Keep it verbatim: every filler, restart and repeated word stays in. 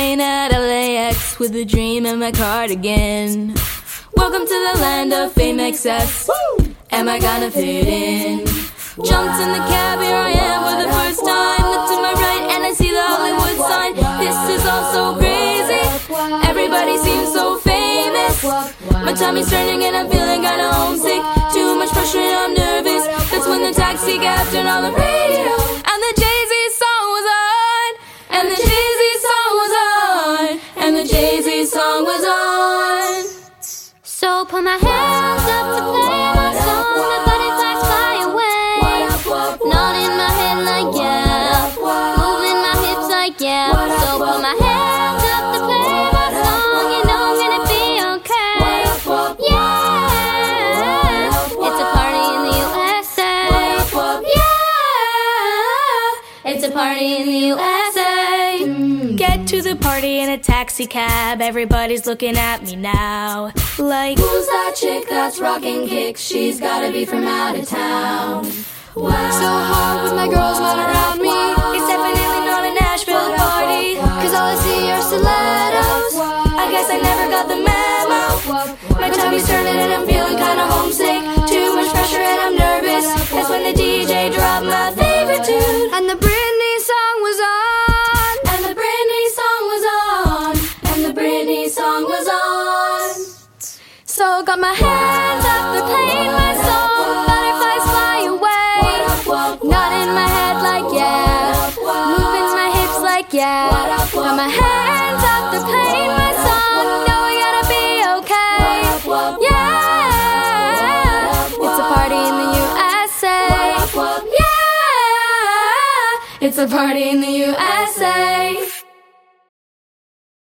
Staying at L A X with a dream in my cardigan. Welcome to the land of fame excess. Am I gonna fit in? Jumped in the cab, here I am for the first time. Look to my right and I see the Hollywood sign. This is all so crazy. Everybody seems so famous. My tummy's turning and I'm feeling kinda homesick. Too much pressure and I'm nervous. That's when the taxi cab turned on the radio and the Jay-Z song was on. And the Jay-Z song was on. And the Jay-Z song was on. So put my hands up to play my song. The butterflies fly away. Not in my head like yeah. Moving my hips like yeah. So put my hands up to play my song. You know I'm gonna be okay. Yeah. It's a party in the U S A. Yeah. It's a party in the U S A. Mm. Get to the party in a taxi cab. Everybody's looking at me now. Like, who's that chick that's rocking kicks? She's gotta be from out of town. Wow. So hard with my girls not around me. It's definitely not a Nashville party, cause all I see are stilettos. I guess I never got the memo. My tummy's turning and I'm feeling kinda homesick. Too much pressure and I'm nervous. That's when the D J dropped my favorite tune. And the Britney song was on. And the Britney song was on. And the Britney song was on. So got my hands up, they're playing my song. Butterflies fly away. Not in my head like yeah. Moving my hips like yeah. Got my hands up, they're playing my song. Know we gotta be okay. Yeah. It's a party in the U S A. Yeah. It's a party in the U S A.